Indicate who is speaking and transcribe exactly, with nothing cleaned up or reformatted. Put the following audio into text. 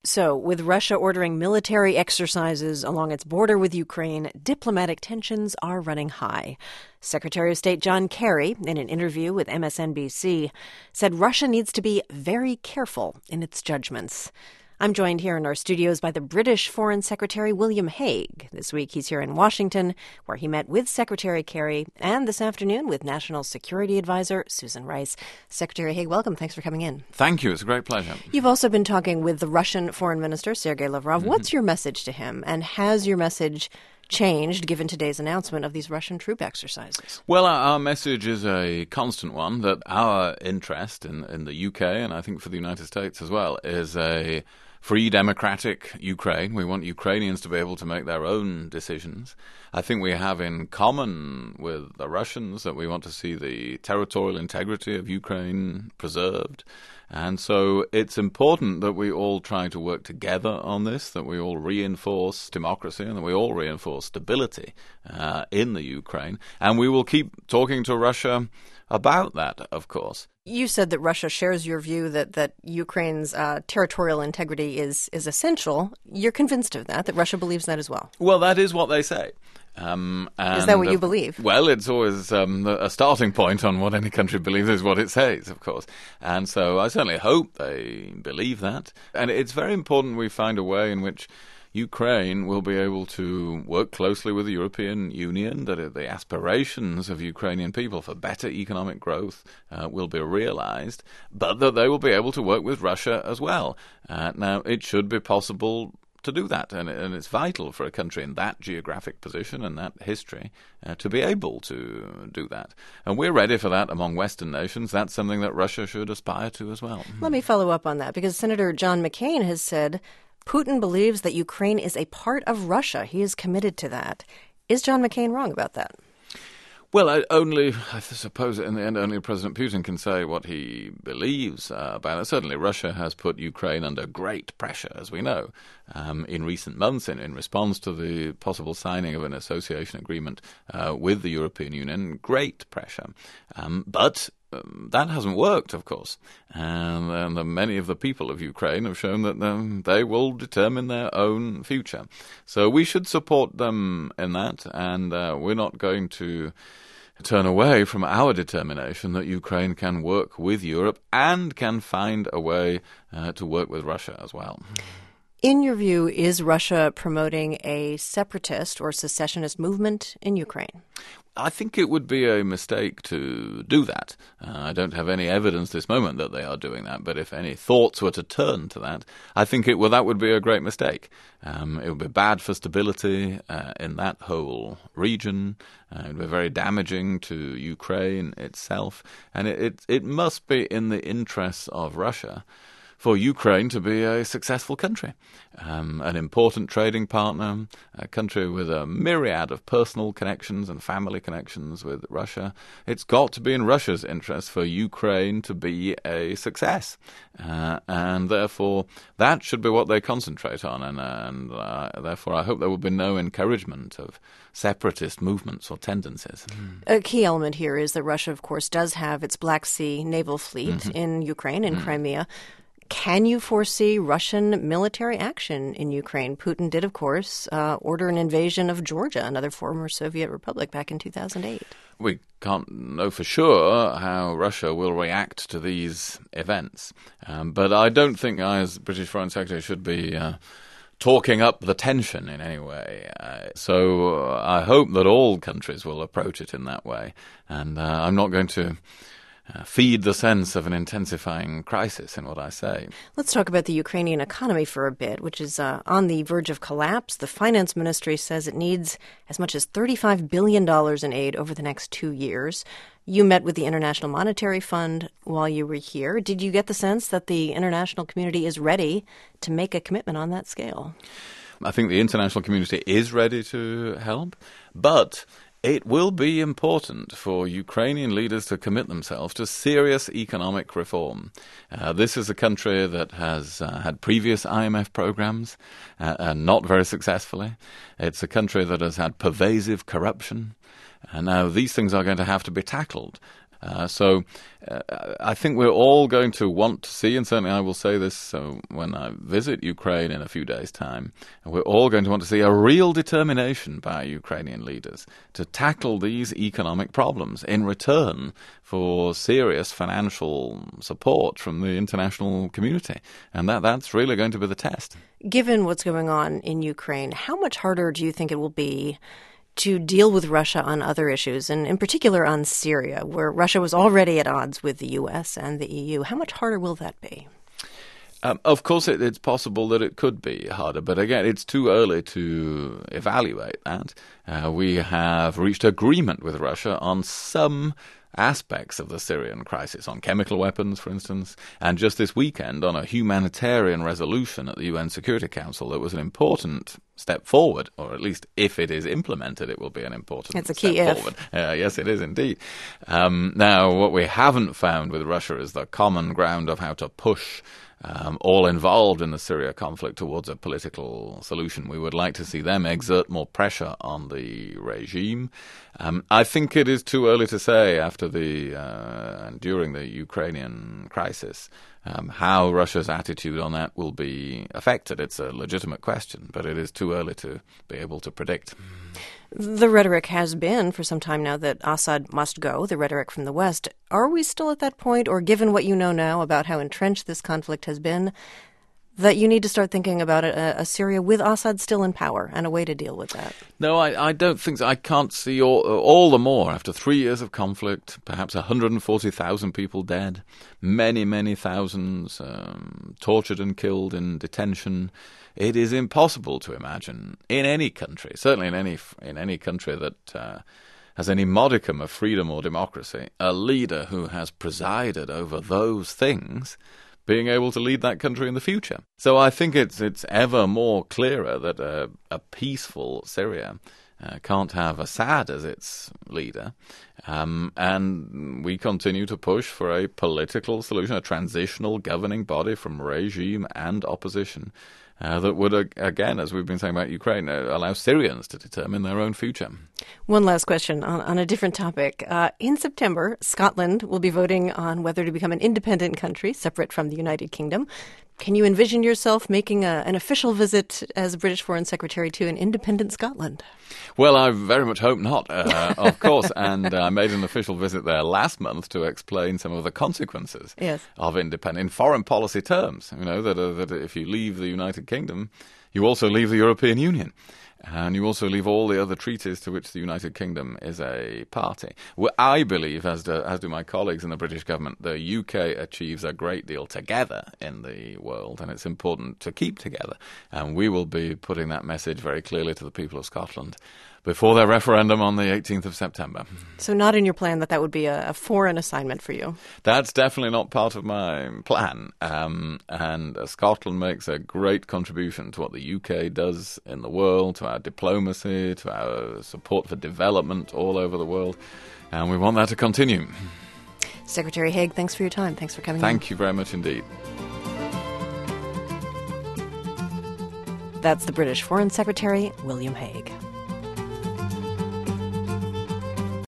Speaker 1: So, with Russia ordering military exercises along its border with Ukraine, diplomatic tensions are running high. Secretary of State John Kerry, in an interview with M S N B C, said Russia needs to be very careful in its judgments. I'm joined here in our studios by the British Foreign Secretary William Hague. This week he's here in Washington, where he met with Secretary Kerry, and this afternoon with National Security Advisor Susan Rice. Secretary Hague, welcome. Thanks for coming in.
Speaker 2: Thank you. It's a great pleasure.
Speaker 1: You've also been talking with the Russian Foreign Minister, Sergei Lavrov. Mm-hmm. What's your message to him, and has your message changed given today's announcement of these Russian troop exercises?
Speaker 2: Well, our, our message is a constant one, that our interest in, in the U K, and I think for the United States as well, is a free, democratic Ukraine. We want Ukrainians to be able to make their own decisions. I think we have in common with the Russians that we want to see the territorial integrity of Ukraine preserved. And so it's important that we all try to work together on this, that we all reinforce democracy and that we all reinforce stability uh, in the Ukraine. And we will keep talking to Russia about that, of course.
Speaker 1: You said that Russia shares your view that, that Ukraine's uh, territorial integrity is, is essential. You're convinced of that, that Russia believes that as well?
Speaker 2: Well, that is what they say. Um, and,
Speaker 1: is that what you believe?
Speaker 2: Uh, well, it's always um, a starting point on what any country believes is what it says, of course. And so I certainly hope they believe that. And it's very important we find a way in which Ukraine will be able to work closely with the European Union, that the aspirations of Ukrainian people for better economic growth uh, will be realized, but that they will be able to work with Russia as well. Uh, now, it should be possible to do that, and, and it's vital for a country in that geographic position and that history uh, to be able to do that. And we're ready for that among Western nations. That's something that Russia should aspire to as well.
Speaker 1: Let me follow up on that, because Senator John McCain has said Putin believes that Ukraine is a part of Russia. He is committed to that. Is John McCain wrong about that?
Speaker 2: Well, I only, I suppose in the end, only President Putin can say what he believes uh, about it. Certainly, Russia has put Ukraine under great pressure, as we know, um, in recent months in, in response to the possible signing of an association agreement uh, with the European Union. Great pressure. Um, but Um, that hasn't worked, of course, and, and uh, many of the people of Ukraine have shown that um, they will determine their own future. So we should support them in that, and uh, we're not going to turn away from our determination that Ukraine can work with Europe and can find a way uh, to work with Russia as well.
Speaker 1: In your view, is Russia promoting a separatist or secessionist movement in Ukraine?
Speaker 2: I think it would be a mistake to do that. Uh, I don't have any evidence this moment that they are doing that, but if any thoughts were to turn to that, I think it well, that would be a great mistake. Um, it would be bad for stability uh, in that whole region. Uh, it would be very damaging to Ukraine itself, and it, it, it must be in the interests of Russia for Ukraine to be a successful country, um, an important trading partner, a country with a myriad of personal connections and family connections with Russia. It's got to be in Russia's interest for Ukraine to be a success, uh, and therefore that should be what they concentrate on, and, and uh, therefore I hope there will be no encouragement of separatist movements or tendencies.
Speaker 1: A key element here is that Russia, of course, does have its Black Sea naval fleet mm-hmm. in Ukraine, in mm-hmm. Crimea. Can you foresee Russian military action in Ukraine? Putin did, of course, uh, order an invasion of Georgia, another former Soviet republic, back in two thousand eight.
Speaker 2: We can't know for sure how Russia will react to these events. Um, but I don't think I, as British Foreign Secretary, should be uh, talking up the tension in any way. Uh, so uh, I hope that all countries will approach it in that way. And uh, I'm not going to Uh, feed the sense of an intensifying crisis in what I say.
Speaker 1: Let's talk about the Ukrainian economy for a bit, which is uh, on the verge of collapse. The finance ministry says it needs as much as thirty-five billion dollars in aid over the next two years. You met with the International Monetary Fund while you were here. Did you get the sense that the international community is ready to make a commitment on that scale?
Speaker 2: I think the international community is ready to help, but it will be important for Ukrainian leaders to commit themselves to serious economic reform. Uh, this is a country that has uh, had previous I M F programs, uh, and not very successfully. It's a country that has had pervasive corruption. And now these things are going to have to be tackled. Uh, so uh, I think we're all going to want to see, and certainly I will say this so when I visit Ukraine in a few days' time, we're all going to want to see a real determination by Ukrainian leaders to tackle these economic problems in return for serious financial support from the international community. And that that's really going to be the test.
Speaker 1: Given what's going on in Ukraine, how much harder do you think it will be to deal with Russia on other issues, and in particular on Syria, where Russia was already at odds with the U S and the E U? How much harder will that be?
Speaker 2: Um, of course, it, it's possible that it could be harder, but again, it's too early to evaluate that. Uh, we have reached agreement with Russia on some aspects of the Syrian crisis, on chemical weapons, for instance, and just this weekend on a humanitarian resolution at the U N Security Council that was an important step forward, or at least if it is implemented, it will be an important
Speaker 1: it's a
Speaker 2: step
Speaker 1: key if.
Speaker 2: forward. Uh, yes, it is indeed. Um, now, what we haven't found with Russia is the common ground of how to push Um, all involved in the Syria conflict towards a political solution. We would like to see them exert more pressure on the regime. Um, I think it is too early to say after the uh, and during the Ukrainian crisis um, how Russia's attitude on that will be affected. It's a legitimate question, but it is too early to be able to predict.
Speaker 1: The rhetoric has been for some time now that Assad must go, the rhetoric from the West. Are we still at that point, or given what you know now about how entrenched this conflict has been, that you need to start thinking about a, a Syria with Assad still in power and a way to deal with that?
Speaker 2: No, I, I don't think so. I can't see all, all the more after three years of conflict, perhaps one hundred forty thousand people dead, many, many thousands um, tortured and killed in detention. It is impossible to imagine in any country, certainly in any in any country that uh, has any modicum of freedom or democracy, a leader who has presided over those things being able to lead that country in the future. So I think it's it's ever more clearer that a, a peaceful Syria uh, can't have Assad as its leader. Um, and we continue to push for a political solution, a transitional governing body from regime and opposition uh, that would, uh, again, as we've been saying about Ukraine, uh, allow Syrians to determine their own future.
Speaker 1: One last question on, on a different topic. Uh, in September, Scotland will be voting on whether to become an independent country, separate from the United Kingdom. Can you envision yourself making a, an official visit as British Foreign Secretary to an independent Scotland?
Speaker 2: Well, I very much hope not, uh, of course. And I uh, made an official visit there last month to explain some of the consequences
Speaker 1: yes.
Speaker 2: of independence in foreign policy terms. You know, that, uh, that if you leave the United Kingdom, you also leave the European Union. And you also leave all the other treaties to which the United Kingdom is a party. Well, I believe, as do, as do my colleagues in the British government, the U K achieves a great deal together in the world, and it's important to keep together. And we will be putting that message very clearly to the people of Scotland before their referendum on the eighteenth of September.
Speaker 1: So not in your plan that that would be a, a foreign assignment for you?
Speaker 2: That's definitely not part of my plan. Um, and uh, Scotland makes a great contribution to what the U K does in the world, to our diplomacy, to our support for development all over the world. And we want that to continue.
Speaker 1: Secretary Haig, thanks for your time. Thanks for coming in.
Speaker 2: Thank you very much indeed.
Speaker 1: That's the British Foreign Secretary, William Hague.